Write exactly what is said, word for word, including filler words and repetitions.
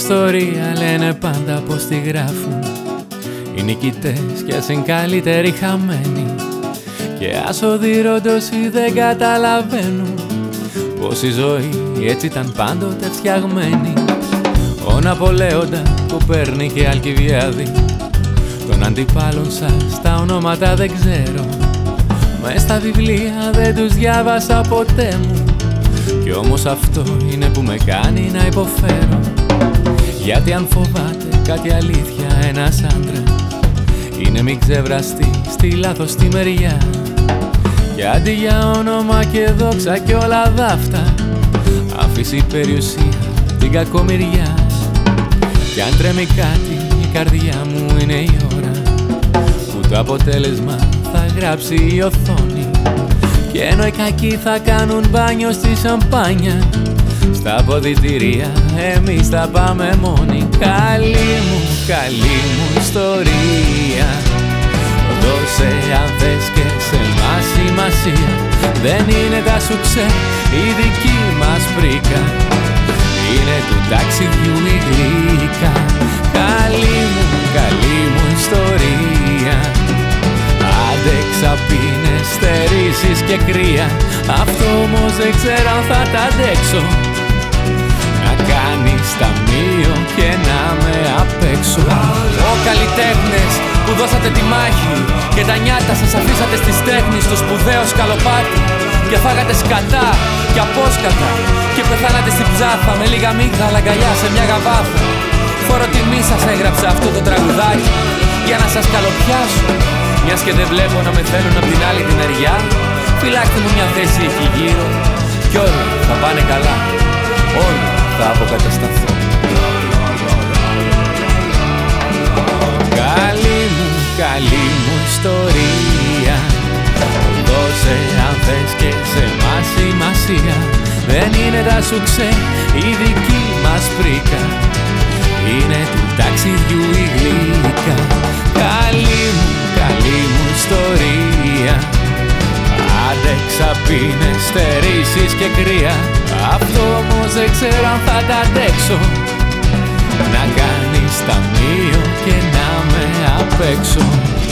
ιστορία λένε πάντα πως τη γράφουν οι νικητές κι ας είναι καλύτεροι χαμένοι, και ας οδηρώντως δεν καταλαβαίνουν πως η ζωή έτσι ήταν πάντοτε φτιαγμένη. Ο Ναπολέοντα που παίρνει και Αλκιβιάδη, των αντιπάλων σας τα ονόματα δεν ξέρω, μες στα βιβλία δεν τους διάβασα ποτέ μου, κι όμως αυτό είναι που με κάνει να υποφέρω. Γιατί αν φοβάται κάτι αλήθεια ένας άντρας, είναι μη ξεβραστεί στη λάθος τη μεριά, και αντί για όνομα και δόξα και όλα δάφτα, αφήσει περιουσία την κακομοιριά. Κι αν τρέμει κάτι η καρδιά μου είναι η ώρα που το αποτέλεσμα θα γράψει η οθόνη, και ενώ οι κακοί θα κάνουν μπάνιο στη σαμπάνια, στα ποδητήρια εμείς θα πάμε μόνοι. Καλή μου, καλή μου ιστορία, δώσε αν θες και σε μας σημασία. Δεν είναι τα σουξέ η δική μας πρίκα, είναι του ταξιδιού η γλύκα. Καλή μου, καλή μου ιστορία, άντεξα πίνες, στερήσεις και κρύα, αυτό όμως δεν ξέρω αν θα τα αντέξω, να κάνεις ταμείο και να με απ' έξω. Ω καλλιτέχνες που δώσατε τη μάχη και τα νιάτα σας αφήσατε στη στέχνη, στο σπουδαίο σκαλοπάτι, και φάγατε σκατά και απόσκατα και πεθάνατε στην ψάθα με λίγα μίγδαλα αγκαλιά σε μια γαβάθα. Φόρο τιμή σας έγραψα αυτό το τραγουδάκι για να σας καλοπιάσω, μιας και δεν βλέπω να με θέλουν απ' την άλλη τη μεριά. Φυλάξτε μου μια θέση εκεί γύρω κι όλα θα πάνε καλά, όλα θα αποκατασταθώ. Καλή μου, καλή μου ιστορία, δώσε αν θες και σε μας σημασία. Δεν είναι τα σουξέ η δική μας πρίκα, είναι του ταξιδιού η γλύκα. Καλή μου, καλή μου ιστορία, άντεξα πίνες, στερήσεις και κρύα, αυτό όμως δεν ξέρω αν θα τα αντέξω, να κάνεις ταμείο και να με απ' έξω.